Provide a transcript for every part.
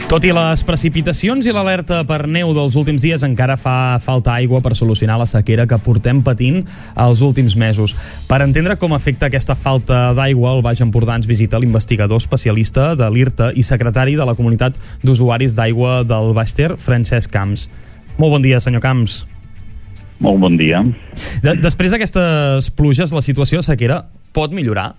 Tot i les precipitacions i l'alerta per neu dels últims dies, encara fa falta aigua per solucionar la sequera que portem patint els últims mesos. Per entendre com afecta aquesta falta d'aigua, el Baix Empordà ens visita l'investigador especialista de l'IRTA i secretari de la Comunitat d'Usuaris d'Aigua del Baix Ter, Francesc Camps. Molt bon dia, senyor Camps. Molt bon dia. Després d'aquestes pluges, la situació de sequera pot millorar?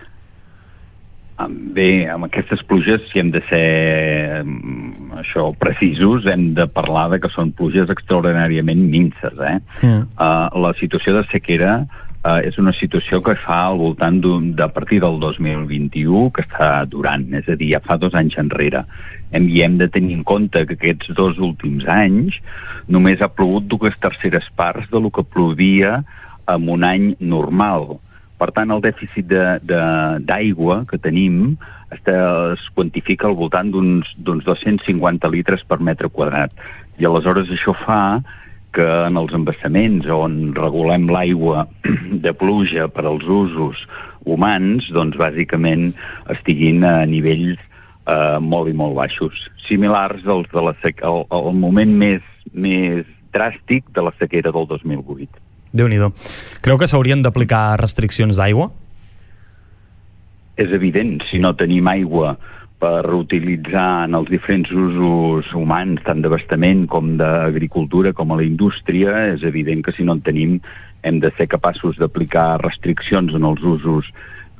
Bé, amb aquestes pluges, si hem de ser precisos, hem de parlar de que són pluges extraordinàriament minces. La situació de sequera és una situació que fa al voltant de partir del 2021 que està durant, és a dir, ja fa 2 anys enrere. I hem de tenir en compte que aquests 2 últims anys només ha plogut 2/3 parts del que plovia en un any normal. Per tant, el dèficit d'aigua que tenim es quantifica al voltant d'uns 250 litres per metre quadrat. I aleshores això fa que en els embassaments on regulem l'aigua de pluja per als usos humans, doncs bàsicament estiguin a nivells molt i molt baixos, similars als al moment més dràstic de la sequera del 2008. Déu-n'hi-do. Creu que s'haurien d'aplicar restriccions d'aigua? És evident, si no tenim aigua per utilitzar en els diferents usos humans, tant d'abastament com d'agricultura, com a la indústria, és evident que si no en tenim hem de ser capaços d'aplicar restriccions en els usos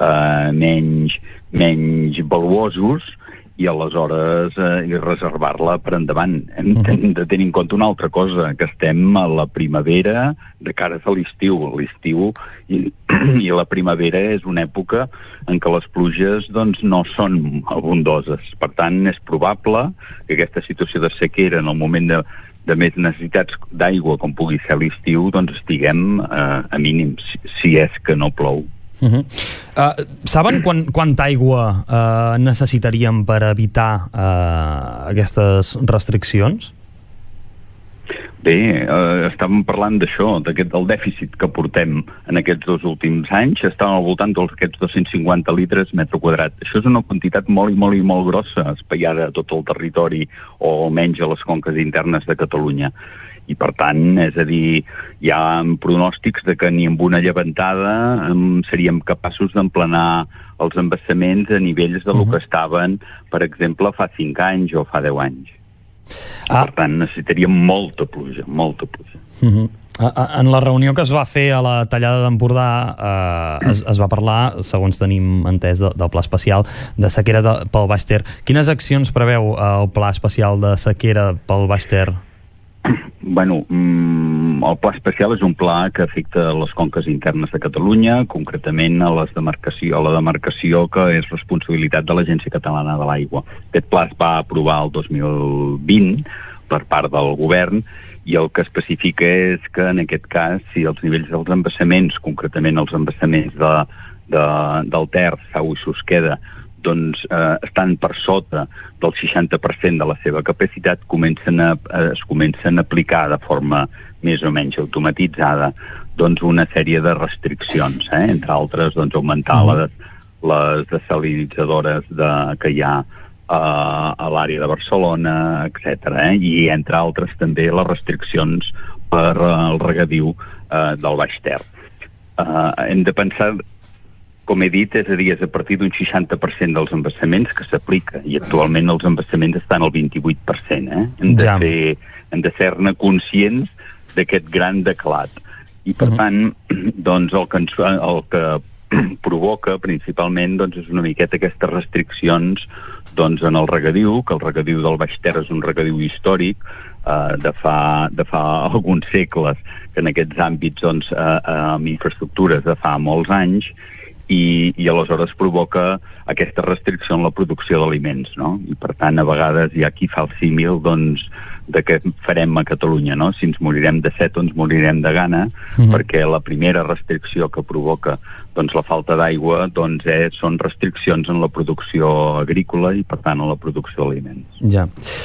menys valuosos i aleshores reservar-la per endavant. Hem de tenir en compte una altra cosa, que estem a la primavera de cara a l'estiu. L'estiu i la primavera és una època en què les pluges no són abundoses. Per tant, és probable que aquesta situació de sequera en el moment de més necessitats d'aigua, com pugui ser l'estiu, estiguem a mínims, si és que no plou. Saben quanta aigua necessitaríem per evitar aquestes restriccions? Bé, estàvem parlant d'això, del dèficit que portem en aquests 2 últims anys, està al voltant d'aquests 250 litres metre quadrat. Això és una quantitat molt i molt grossa, espaiada a tot el territori o almenys a les conques internes de Catalunya. I, per tant, és a dir, hi ha pronòstics de que ni amb una llevantada seríem capaços d'emplenar els embassaments a nivells de lo que estaven, per exemple, fa 5 anys o fa 10 anys. Per tant, necessitaríem molta pluja, molta pluja. En la reunió que es va fer a la Tallada d'Empordà es va parlar, segons tenim entès, del pla especial de sequera pel Baix Ter. Quines accions preveu el pla especial de sequera pel Baix Ter? Bueno, el pla especial és un pla que afecta les conques internes de Catalunya, concretament a la demarcació que és responsabilitat de l'Agència Catalana de l'Aigua. Aquest pla es va aprovar el 2020 per part del govern i el que especifica és que en aquest cas, si els nivells dels embassaments, concretament els embassaments del Ter, Sau i Susqueda, estan per sota del 60% de la seva capacitat, es comencen a aplicar de forma més o menys automatitzada una sèrie de restriccions, entre altres augmentar les desalinitzadores que hi ha a l'àrea de Barcelona, etc. I entre altres també les restriccions per al regadiu del Baix Ter. Hem de pensar, com he dit, és a dir, és a partir d'un 60% dels embassaments que s'aplica, i actualment els embassaments estan al 28%. Hem de ser-ne conscients d'aquest gran declat. I, per tant, el que provoca principalment és una miqueta aquestes restriccions en el regadiu, que el regadiu del Baix Ter és un regadiu històric de fa alguns segles, que en aquests àmbits amb infraestructures de fa molts anys, i aleshores provoca aquesta restricció en la producció d'aliments, no? I per tant a vegades hi ha qui fa el símil de què farem a Catalunya, no? Si ens morirem de set o ens morirem de gana, perquè la primera restricció que provoca la falta d'aigua són restriccions en la producció agrícola i per tant en la producció d'aliments. Ja.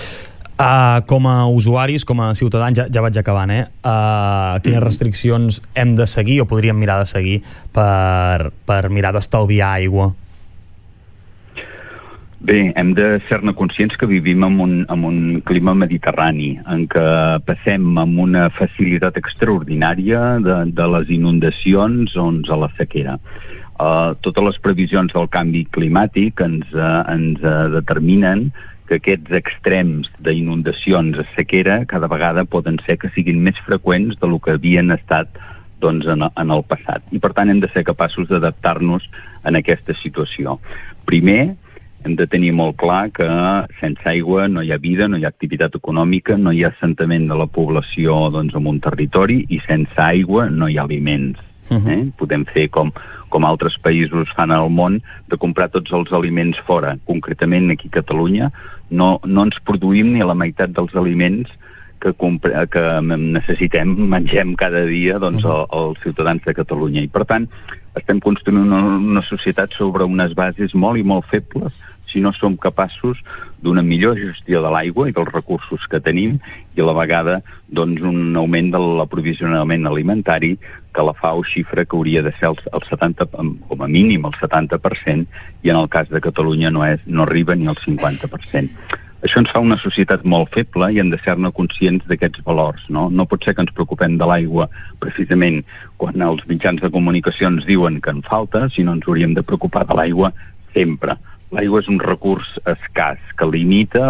Com a usuaris, com a ciutadans, ja vaig acabant, quines restriccions hem de seguir o podríem mirar de seguir per mirar d'estalviar aigua? Bé, hem de ser-ne conscients que vivim en un clima mediterrani, en què passem amb una facilitat extraordinària de les inundacions a la sequera. Totes les previsions del canvi climàtic ens determinen que aquests extrems d'inundacions a sequera cada vegada poden ser que siguin més freqüents del que havien estat en el passat. I per tant hem de ser capaços d'adaptar-nos en aquesta situació. Primer, hem de tenir molt clar que sense aigua no hi ha vida, no hi ha activitat econòmica, no hi ha assentament de la població en un territori, i sense aigua no hi ha aliments. Podem fer com altres països fan al món, de comprar tots els aliments fora. Concretament aquí a Catalunya no ens produïm ni la meitat dels aliments que necessitem, mengem cada dia els ciutadans de Catalunya. I per tant estem construint una societat sobre unes bases molt i molt febles si no som capaços d'una millor gestió de l'aigua i dels recursos que tenim, i a la vegada un augment de l'aprovisionament alimentari que la FAO xifra que hauria de ser el 70, com a mínim el 70%, i en el cas de Catalunya no arriba ni al 50%. Això ens fa una societat molt feble i hem de ser-ne conscients d'aquests valors. No pot ser que ens preocupem de l'aigua precisament quan els mitjans de comunicació ens diuen que en falta, sinó ens hauríem de preocupar de l'aigua sempre. L'aigua és un recurs escàs que limita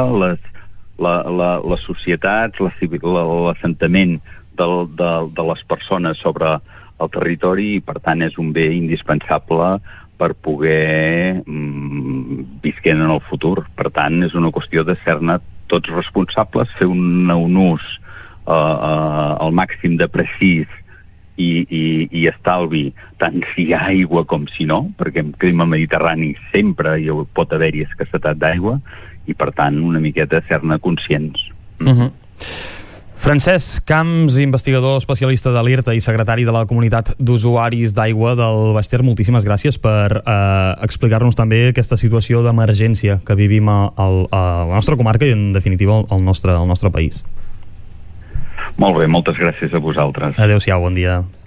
les societats, l'assentament de les persones sobre el territori, i per tant és un bé indispensable per poder visquer en el futur. Per tant, és una qüestió de ser-ne tots responsables, fer un ús al màxim de precís i estalvi, tant si hi ha aigua com si no, perquè en clima mediterrani sempre hi pot haver-hi escassetat d'aigua, i per tant una miqueta ser-ne conscients. Francesc Camps, investigador especialista de l'IRTA i secretari de la comunitat d'usuaris d'aigua del Baix Ter, moltíssimes gràcies per explicar-nos també aquesta situació d'emergència que vivim a la nostra comarca i en definitiva al nostre país. Molt bé, moltes gràcies a vosaltres. Adéu-siau, bon dia.